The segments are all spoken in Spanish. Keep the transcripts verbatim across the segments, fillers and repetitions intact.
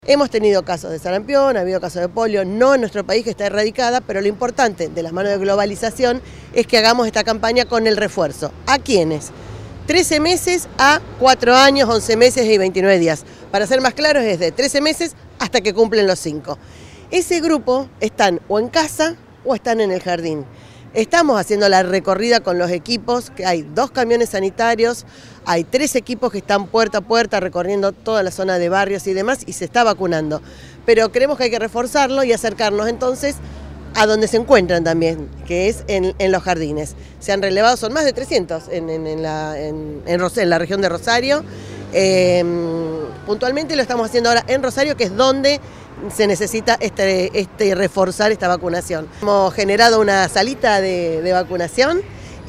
Hemos tenido casos de sarampión, ha habido casos de polio, no en nuestro país que está erradicada, pero lo importante de las manos de globalización es que hagamos esta campaña con el refuerzo. ¿A quiénes? trece meses a cuatro años, once meses y veintinueve días. Para ser más claros, es de trece meses hasta que cumplen los cinco. Ese grupo están o en casa o están en el jardín. Estamos haciendo la recorrida con los equipos, que hay dos camiones sanitarios, hay tres equipos que están puerta a puerta recorriendo toda la zona de barrios y demás y se está vacunando. Pero creemos que hay que reforzarlo y acercarnos entonces a donde se encuentran también, que es en, en los jardines. Se han relevado, son más de trescientos en, en, en, la, en, en, en la región de Rosario. Eh, puntualmente lo estamos haciendo ahora en Rosario, que es donde se necesita este, este reforzar esta vacunación. Hemos generado una salita de, de vacunación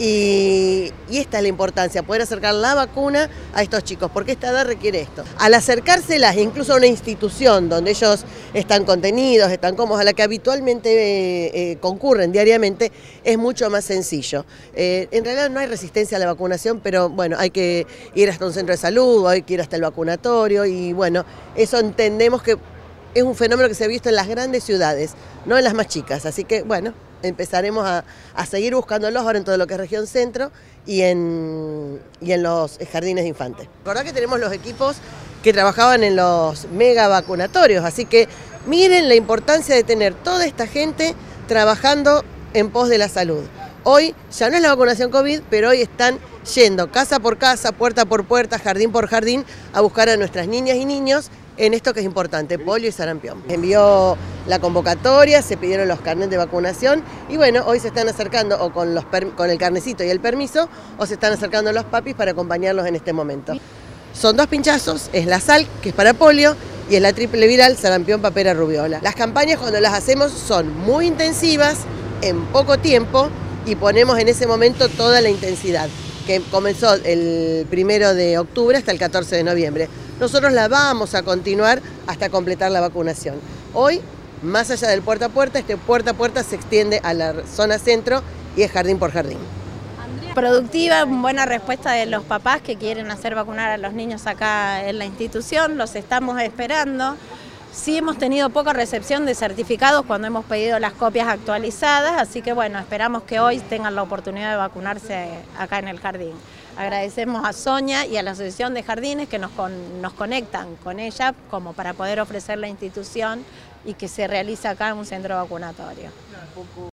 y, y esta es la importancia, poder acercar la vacuna a estos chicos, porque esta edad requiere esto. Al acercárselas incluso a una institución donde ellos están contenidos, están cómodos, a la que habitualmente eh, eh, concurren diariamente, es mucho más sencillo. Eh, en realidad no hay resistencia a la vacunación, pero bueno, hay que ir hasta un centro de salud, hay que ir hasta el vacunatorio y bueno, eso entendemos que es un fenómeno que se ha visto en las grandes ciudades, no en las más chicas, así que bueno, empezaremos a, a seguir buscándolos ahora en todo lo que es región centro y en, y en los jardines de infantes. La verdad que tenemos los equipos que trabajaban en los mega vacunatorios, así que miren la importancia de tener toda esta gente trabajando en pos de la salud. Hoy ya no es la vacunación COVID, pero hoy están yendo casa por casa, puerta por puerta, jardín por jardín, a buscar a nuestras niñas y niños en esto que es importante, polio y sarampión. Envió la convocatoria, se pidieron los carnets de vacunación y bueno, hoy se están acercando o con, los con el carnecito y el permiso o se están acercando los papis para acompañarlos en este momento. Son dos pinchazos, es la sal, que es para polio, y es la triple viral, sarampión, papera, rubiola. Las campañas cuando las hacemos son muy intensivas, en poco tiempo, y ponemos en ese momento toda la intensidad, que comenzó el primero de octubre hasta el catorce de noviembre. Nosotros la vamos a continuar hasta completar la vacunación. Hoy, más allá del puerta a puerta, este puerta a puerta se extiende a la zona centro y es jardín por jardín. Productiva, buena respuesta de los papás que quieren hacer vacunar a los niños acá en la institución, los estamos esperando. Sí hemos tenido poca recepción de certificados cuando hemos pedido las copias actualizadas, así que bueno, esperamos que hoy tengan la oportunidad de vacunarse acá en el jardín. Agradecemos a Sonia y a la Asociación de Jardines que nos, con, nos conectan con ella como para poder ofrecer la institución y que se realiza acá en un centro vacunatorio.